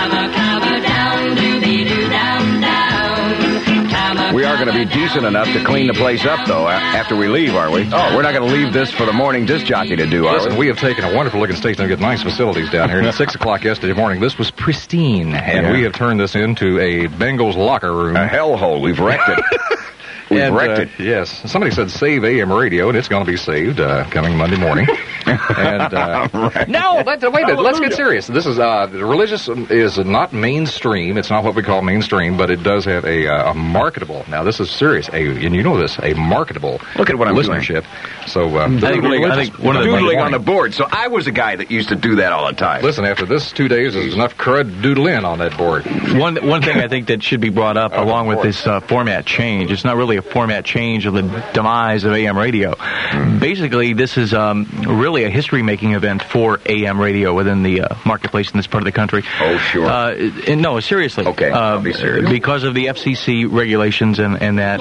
We are going to be decent enough to clean the place up, though, after we leave, are we? Oh, we're not going to leave this for the morning disc jockey to do, are we? We have taken a wonderful-looking station and got nice facilities down here. And at 6 o'clock yesterday morning, this was pristine, and we have turned this into a Bengals locker room. A hellhole. We've wrecked it. We've wrecked it. Yes. Somebody said save AM radio, and it's going to be saved coming Monday morning. And right. No, wait a minute. Let's get serious. This is religious is not mainstream. It's not what we call mainstream, but it does have a marketable. Now, this is serious. And you know this, a marketable Look at what I'm listenership. Doing. So I think one of the doodling on the board. So I was a guy that used to do that all the time. Listen, after this 2 days, there's enough crud to doodle in on that board. One thing I think that should be brought up along with this format change. It's not really a format change of the demise of AM radio. Basically, this is really a history-making event for AM radio within the marketplace in this part of the country. Oh, sure. No, seriously. Okay, I'll be serious. Because of the FCC regulations and that,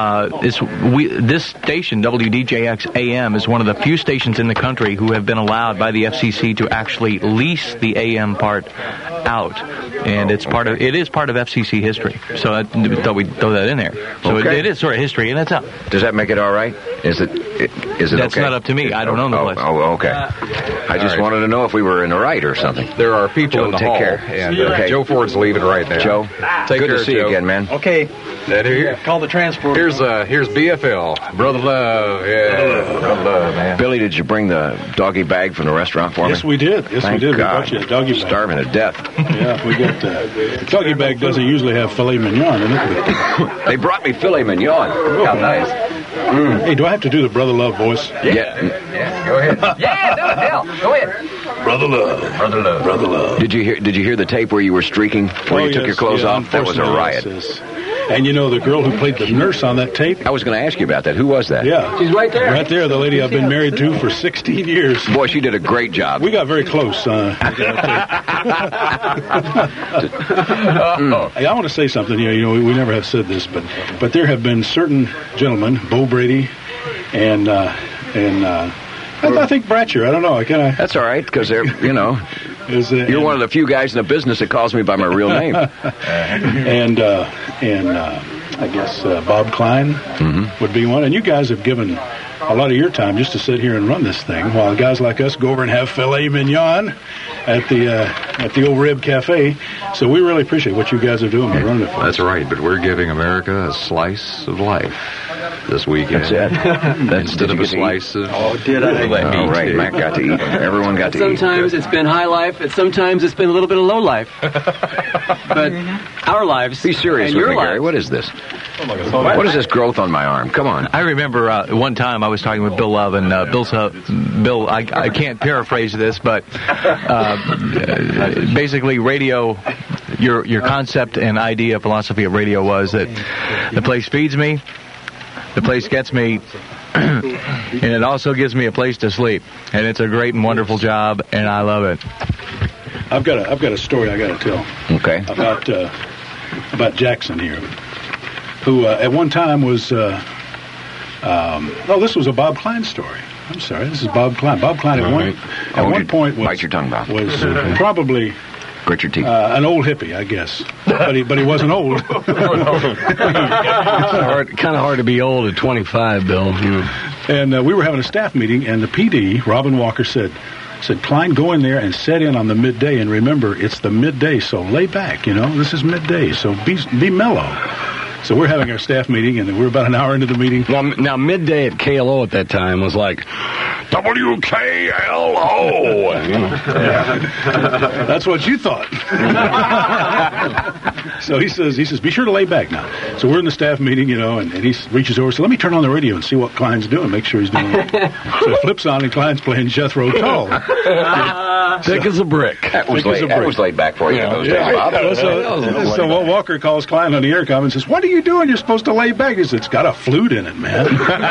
this station, WDJX AM, is one of the few stations in the country who have been allowed by the FCC to actually lease the AM part out. And it is part of FCC history. So I thought we'd throw that in there. So it is sort of history, and it's up. Does that make it all right? Is it That's okay? not up to me. I don't own the place. Oh, okay. I just wanted to know if we were in the right or something. There are people Joe, in the take hall. care. And Joe Ford's leaving right now. Joe, take good care, to see Joe. you again, man. Okay. Call the transport. Here's BFL. Brother Love. Yeah. Brother Love, man. Billy, did you bring the doggy bag from the restaurant for me? Yes, we did. Thank we God. brought you a doggy bag. Starving to death. Yeah, we got the doggy bag doesn't usually have filet mignon in it. They brought me filet mignon. How nice. Hey, do I have to do the Brother Love voice? Yeah. Go ahead. Yeah, do it, Bill. Go ahead. Brother Love. Brother Love. Brother Love. Did you hear the tape where you were streaking, where you took your clothes off? That was a riot. Yes. And you know the girl who played the nurse on that tape? I was going to ask you about that. Who was that? Yeah. She's right there. Right there, the lady I've been married to for 16 years. Boy, she did a great job. We got very close. Hey, I want to say something. You know, we never have said this, but there have been certain gentlemen, Bo Brady, and I think Bratcher. I don't know. That's all right, because they're, you're one of the few guys in the business that calls me by my real name. and I guess Bob Klein would be one. And you guys have given a lot of your time just to sit here and run this thing, while guys like us go over and have filet mignon at the Old Rib Cafe. So we really appreciate what you guys are doing by running it for us. That's right, but we're giving America a slice of life this weekend. That's it. Instead of a slice of... Oh, did I? Oh, right. Matt got to eat. Everyone got to eat. Sometimes it's been high life, and sometimes it's been a little bit of low life. But our lives... Be serious and with your me, Gary. lives. What is this? What is this growth on my arm? Come on. I remember one time I was talking with Bill Love, and Bill, I can't paraphrase this, but basically radio, your concept and idea, philosophy of radio was that the place feeds me, the place gets me, and it also gives me a place to sleep. And it's a great and wonderful job, and I love it. I've got a story I got to tell. Okay. About Jackson here, who at one time was. This was a Bob Klein story. I'm sorry, this is Bob Klein. Bob Klein at one point was bite your tongue, Bob. Was probably. Grit your teeth. An old hippie, I guess, but he wasn't old. Kind of hard to be old at 25, Bill. And we were having a staff meeting, and the PD, Robin Walker, said, Klein, go in there and set in on the midday, and remember, it's the midday, so lay back. This is midday, so be mellow. So we're having our staff meeting, and we're about an hour into the meeting. Well, now midday at KLO at that time was like WKLO. That's what you thought. So he says, be sure to lay back now. So we're in the staff meeting, and he reaches over and says, let me turn on the radio and see what Klein's doing, make sure he's doing it. So it flips on, and Klein's playing Jethro Tull. Thick as a brick. That was laid back for you in those days, Bob. So Walker calls Klein on the intercom and says, what are you doing? You're supposed to lay back. He says, it's got a flute in it, man.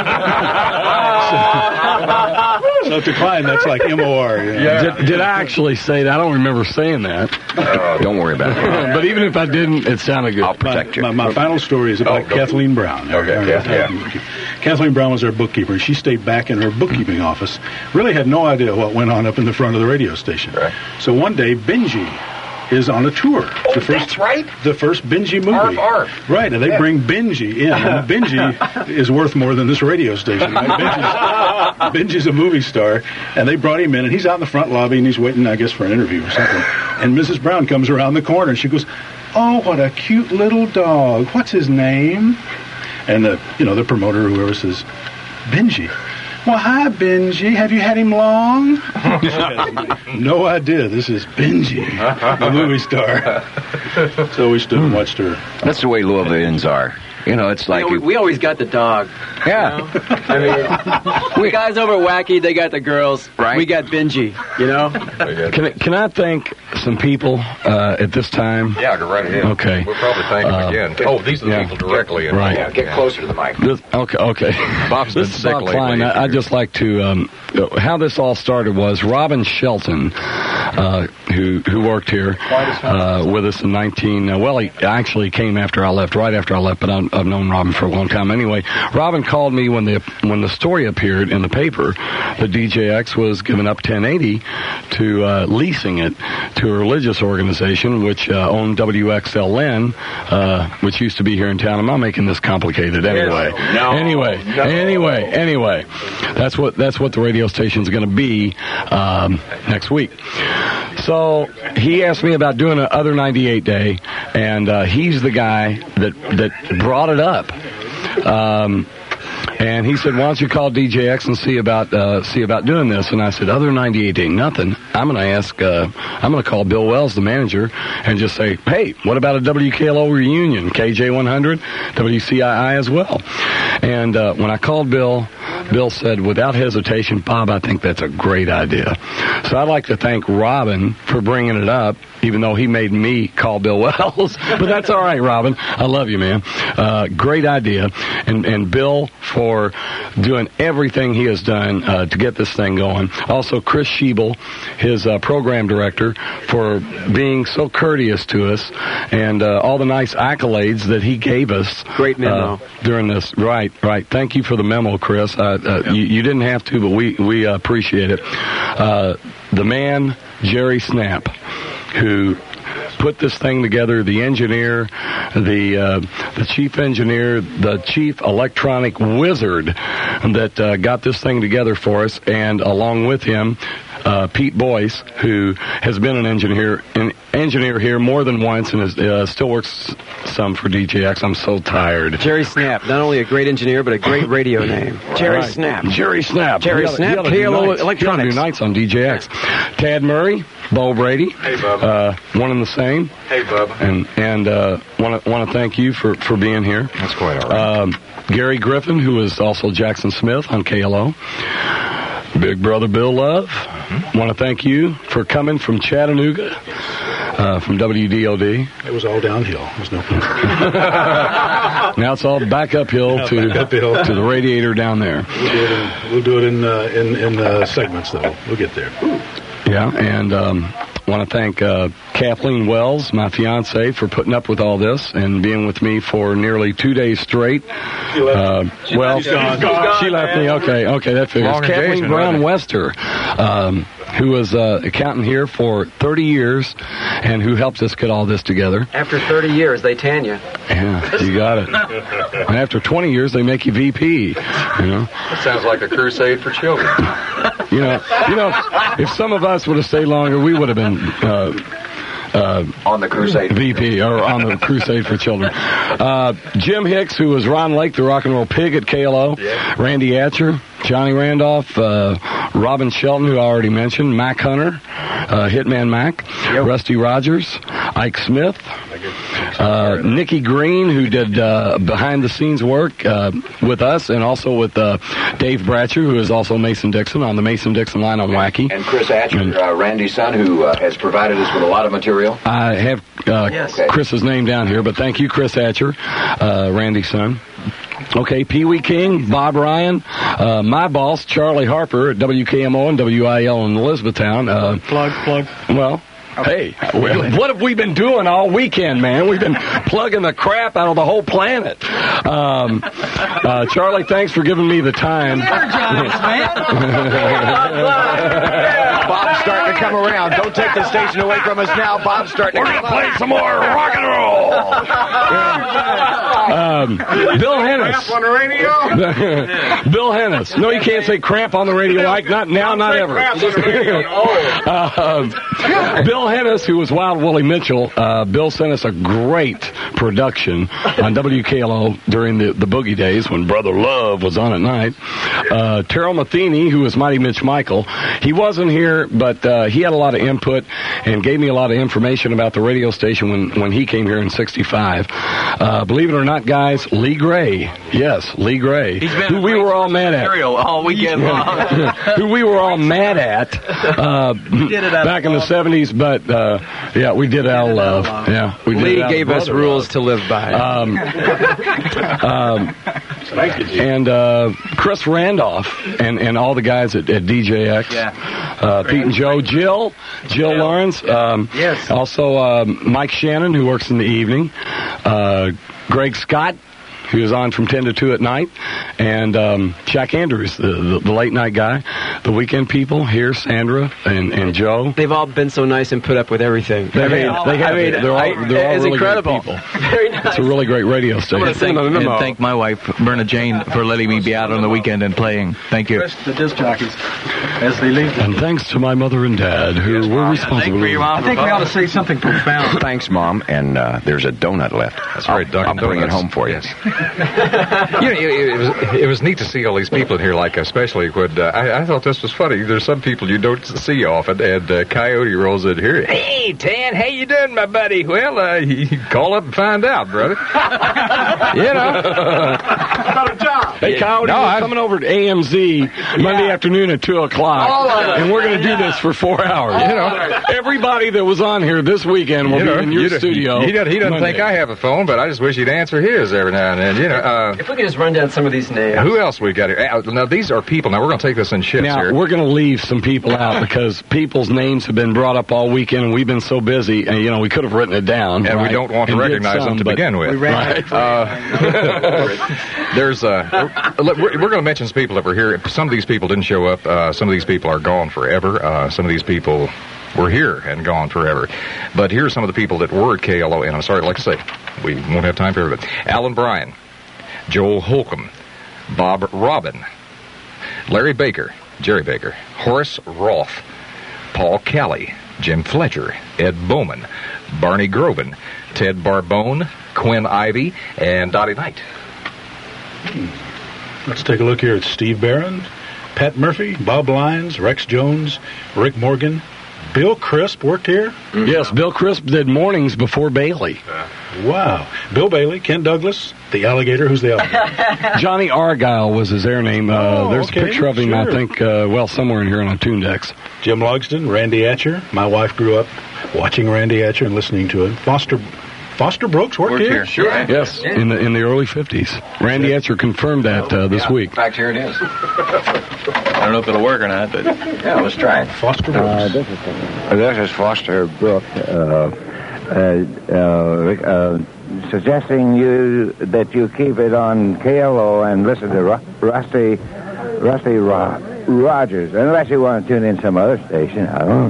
So to Klein, that's like M-O-R. Did I actually say that? I don't remember saying that. Don't worry about it. But even if I didn't, it sounded good. I'll protect you. My final story is about Kathleen Brown. Kathleen Brown was our bookkeeper, and she stayed back in her bookkeeping office. Really had no idea what went on up in the front of the radio station. Right. So one day, Benji is on a tour. That's right. The first Benji movie. Arf. Right, and they bring Benji in. And Benji is worth more than this radio station. Right? Benji's a movie star, and they brought him in, and he's out in the front lobby, and he's waiting, I guess, for an interview or something. And Mrs. Brown comes around the corner, and she goes, "Oh, what a cute little dog. What's his name?" And the promoter or whoever says, "Benji." "Well, hi, Benji. Have you had him long?" No idea. This is Benji, the movie star. So we stood and watched her. That's the way Louisvillians are. It's like... we always got the dog. Yeah. I mean, the guys over at Wacky, they got the girls. Right. We got Benji, Can I thank some people at this time? Yeah, go right ahead. Okay. We'll probably thank them again. These are the people directly. Right. Yeah, get closer to the mic. Okay. Bob's been This is sick Bob lately. Klein. I'd just like to... how this all started was Robin Shelton, who worked here with us in he actually came after I left, right after I left, but I've known Robin for a long time. Anyway, Robin called me when the story appeared in the paper that DJX was giving up 1080 to leasing it to a religious organization which owned WXLN, which used to be here in town. I'm not making this complicated anyway. Anyway, that's what the radio station's going to be next week. So he asked me about doing an Other 98 Day, and he's the guy that brought it up. And he said, "Why don't you call DJX and see about doing this?" And I said, "Other 98 Day, nothing. I'm going to call Bill Wells, the manager, and just say, hey, what about a WKLO reunion? KJ100, WCII as well." And when I called Bill said, without hesitation, "Bob, I think that's a great idea." So I'd like to thank Robin for bringing it up, even though he made me call Bill Wells. But that's all right, Robin. I love you, man. Great idea. And Bill for doing everything he has done to get this thing going. Also, Chris Schiebel, his program director, for being so courteous to us and all the nice accolades that he gave us. Great memo. During this. Right. Thank you for the memo, Chris. You didn't have to, but we appreciate it. The man, Jerry Snap, who put this thing together, the engineer, the chief engineer, the chief electronic wizard that got this thing together for us, and along with him, Pete Boyce, who has been an engineer here more than once and still works some for DJX. I'm so tired. Jerry Snap, not only a great engineer, but a great radio name. Jerry Snap. Jerry Snap. KLO Electronics. Do nights on DJX. Tad Murray, Bo Brady. Hey, Bub. One and the same. Hey, Bub. And want to thank you for being here. That's quite all right. Gary Griffin, who is also Jackson Smith on KLO. Big Brother Bill Love, want to thank you for coming from Chattanooga, from WDOD. It was all downhill. There's no problem. Now it's all back uphill to the radiator down there. We'll do it in segments, though. We'll get there. Yeah, and want to thank Kathleen Wells, my fiance, for putting up with all this and being with me for nearly 2 days straight. She left me. Okay, that figures. Long Kathleen engagement, Brown wasn't Wester, who was accountant here for 30 years and who helped us get all this together. After 30 years, they tan you. Yeah, you got it. And after 20 years, they make you VP. That sounds like a crusade for children. If some of us would have stayed longer, we would have been on the crusade. VP, or on the crusade for children. Jim Hicks, who was Ron Lake, the rock and roll pig at KLO. Yeah. Randy Atcher, Johnny Randolph, Robin Shelton, who I already mentioned, Mac Hunter, Hitman Mac, Rusty Rogers, Ike Smith, Nikki Green, who did behind-the-scenes work with us, and also with Dave Bratcher, who is also Mason-Dixon on the Mason-Dixon line on Wacky. And Chris Atcher, Randy's son, who has provided us with a lot of material. I have Chris's name down here, but thank you, Chris Atcher, Randy's son. Okay, Pee Wee King, Bob Ryan, my boss, Charlie Harper at WKMO and WIL in Elizabethtown. Plug. Well, hey, what have we been doing all weekend, man? We've been plugging the crap out of the whole planet. Charlie, thanks for giving me the time. Energize, man. Bob's starting to come around. Don't take the station away from us now. Bob's starting to come around. We're going to play some more rock and roll. Bill Hennis. On the radio? Bill Hennis. No, you can't say cramp on the radio, like not now, not ever. Bill Hennis, who was Wild Willie Mitchell, Bill sent us a great production on WKLO during the boogie days when Brother Love was on at night. Terrell Matheny, who was Mighty Mitch Michael, he wasn't here, but he had a lot of input and gave me a lot of information about the radio station when he came here in '65. Believe it or not, guys, Lee Gray. Yes, Lee Gray. Who we were all mad at. All weekend long. Who we were all mad at back in the '70s, but yeah, we did Al Love. Yeah, we did. Lee gave us rules to live by. And Chris Randolph and all the guys at DJX. Yeah. Pete and Joe, Jill Lawrence. Yes. Also Mike Shannon, who works in the evening. Greg Scott, who is on from 10 to 2 at night, and Jack Andrews, the late night guy. The weekend people here, Sandra and Joe. They've all been so nice and put up with everything. They're all it's really incredible. great people. Very nice. It's a really great radio station. And thank my wife, Berna Jane, for letting me be out on the weekend and playing. Thank you. The disc jockeys as they leave. And thanks to my mother and dad, who were responsible. I think we ought to say something profound. Thanks, Mom. And there's a donut left. That's right, Dunkin' I'll bring it Donuts. home for you. Yes. It was neat to see all these people in here, like especially when I thought this was funny. There's some people you don't see often, and Coyote rolls in here. Hey, Tan, how you doing, my buddy? Well, you call up and find out, brother. You know. Hey, Coyote, we're coming over to AMZ Monday afternoon at 2 o'clock, and we're going to do this for 4 hours. You know, Everybody that was on here this weekend will be in your studio. He doesn't Monday. think I have a phone, but I just wish he'd answer his every now and then. You know. If we could just run down some of these names. Who else we got here? Now, these are people. Now, we're going to take this in shifts Now, here. we're going to leave some people out because people's names have been brought up all weekend, and we've been so busy, and, we could have written it down. And right? we don't want to And did recognize them to but- begin with. Right. There's we're going to mention some people that were here. Some of these people didn't show up. Some of these people are gone forever. Some of these people were here and gone forever. But here's some of the people that were at KLO, and I'm sorry, like I say, we won't have time for everybody. Alan Bryan, Joel Holcomb, Bob Robin, Larry Baker, Jerry Baker, Horace Roth, Paul Kelly, Jim Fletcher, Ed Bowman, Barney Groban, Ted Barbone, Quinn Ivey, and Dottie Knight. Let's take a look here at Steve Barron, Pat Murphy, Bob Lyons, Rex Jones, Rick Morgan. Bill Crisp worked here? Yes, Bill Crisp did mornings before Bailey. Wow. Bill Bailey, Ken Douglas, the alligator. Who's the alligator? Johnny Argyle was his air name. There's okay, a picture of him, I sure. think, somewhere in here on a Tunedex. Jim Logston, Randy Atcher. My wife grew up watching Randy Atcher and listening to him. Foster Brooks worked here? Sure. Yes, in the early 50s. Randy Etcher confirmed that this week. In fact, here it is. I don't know if it'll work or not, but Yeah, let's try it. Foster Brooks. This is Foster Brooks suggesting that you keep it on KLO and listen to Rusty Rogers, unless you want to tune in some other station. I don't.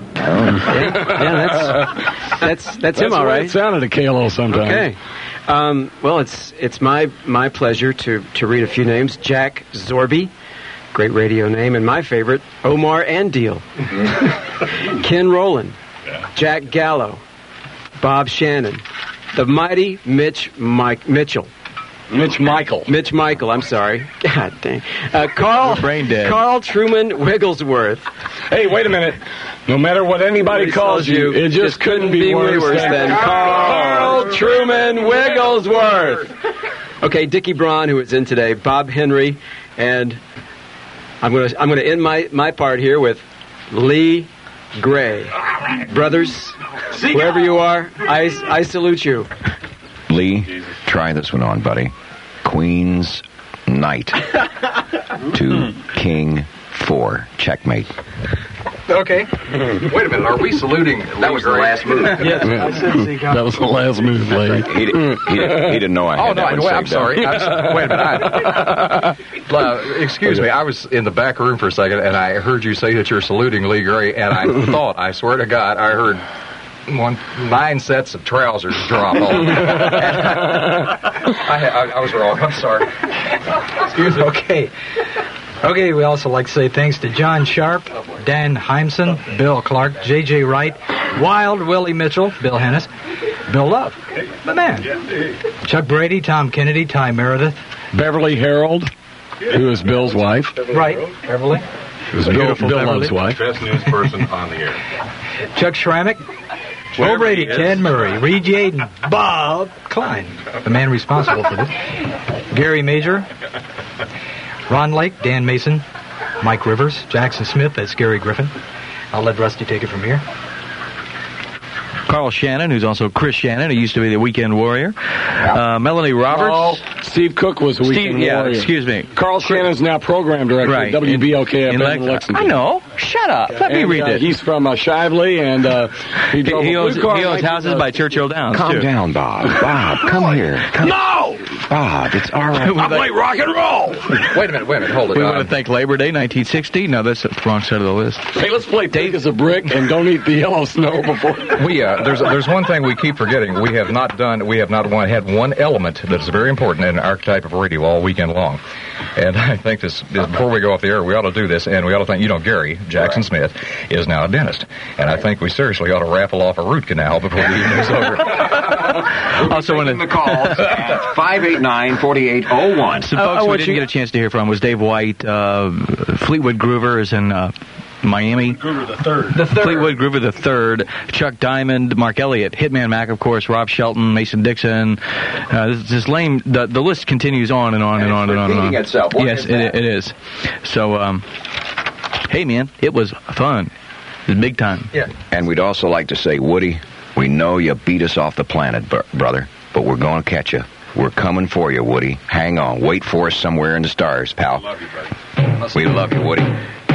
Yeah, that's him, all the way right. It sounded at KLO sometimes. Okay. Well, it's my pleasure to read a few names. Jack Zorby, great radio name, and my favorite, Omar Andeal. Ken Rowland, Jack Gallo, Bob Shannon, the mighty Mitch Michael. Mitch Michael, I'm sorry. God dang. Carl brain dead. Carl Truman Wigglesworth. Hey, wait a minute. No matter what anybody calls you, it just couldn't be worse than Carl Truman Wigglesworth. Okay, Dickie Braun, who is in today, Bob Henry, and I'm gonna end my part here with Lee Gray. Brothers, whoever you are, I salute you. Lee, try this one on, buddy. Queen's Knight to King 4. Checkmate. Okay. Wait a minute, are we saluting? That was the last move. Yes, I said Seagull. That was the last move, Lee. He didn't know I had that one I'm saved sorry. up. Wait a minute. Excuse me. I was in the back room for a second, and I heard you say that you're saluting Lee Gray, and I thought, I swear to God, I heard 9 sets of trousers drop off. I was wrong. I'm sorry. Excuse me. Okay, we also like to say thanks to John Sharp, Dan Heimson, Bill Clark, J.J. Wright, Wild Willie Mitchell, Bill Hennis, Bill Love, the man, Chuck Brady, Tom Kennedy, Ty Meredith, Beverly Harold, who is Bill's wife. Right, Beverly. Who's Bill Love's wife. Best news person on the air. Chuck Schrammick, Joe Brady, Ted Murray, Reed Yaden, Bob Klein, the man responsible for this, Gary Major, Ron Lake, Dan Mason, Mike Rivers, Jackson Smith, that's Gary Griffin. I'll let Rusty take it from here. Carl Shannon, who's also Chris Shannon, who used to be the Weekend Warrior. Melanie Roberts. Steve Cook was the Weekend Warrior. Excuse me. Carl Shannon's now program director at WBLK in Lexington. I know. Shut up. Let me read this. He's from Shively, and he owns houses by Churchill Downs. Calm down, Bob. Bob, come here. No! Bob, it's all right. I play rock and roll! Wait a minute, hold it. We want to thank Labor Day, 1960. No, that's the wrong side of the list. Hey, let's play Take as a Brick and don't eat the yellow snow before. There's one thing we keep forgetting. We have not had one element that's very important in our type of radio all weekend long. And I think this before we go off the air, we ought to do this, and we ought to thank, Gary Jackson Smith is now a dentist. And I think we seriously ought to raffle off a root canal before the evening's over. Also, when the calls at 589-4801. Some folks we didn't get a chance to hear from was Dave White, Fleetwood Groover is in Miami. Groover the third. Fleetwood Groover the third. Chuck Diamond, Mark Elliott, Hitman Mac, of course, Rob Shelton, Mason Dixon. This lame. The list continues on and on and on and on and on. Itself. Yes, it is. So, hey man, it was fun. It was big time. Yeah. And we'd also like to say, Woody, we know you beat us off the planet, brother, but we're going to catch you. We're coming for you, Woody. Hang on. Wait for us somewhere in the stars, pal. We love you, buddy. We love you, Woody.